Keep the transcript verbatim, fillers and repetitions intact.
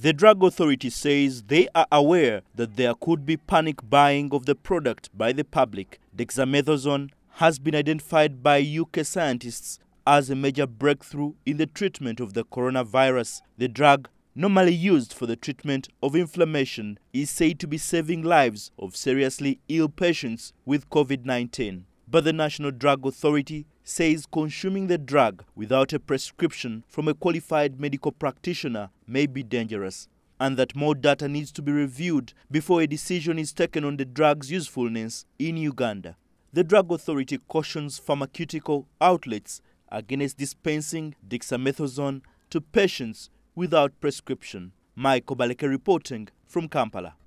The Drug Authority says they are aware that there could be panic buying of the product by the public. Dexamethasone has been identified by U K scientists as a major breakthrough in the treatment of the coronavirus. The drug, normally used for the treatment of inflammation, is said to be saving lives of seriously ill patients with COVID nineteen. But the National Drug Authority says consuming the drug without a prescription from a qualified medical practitioner may be dangerous, and that more data needs to be reviewed before a decision is taken on the drug's usefulness in Uganda. The Drug Authority cautions pharmaceutical outlets against dispensing dexamethasone to patients without prescription. Michael Baleke reporting from Kampala.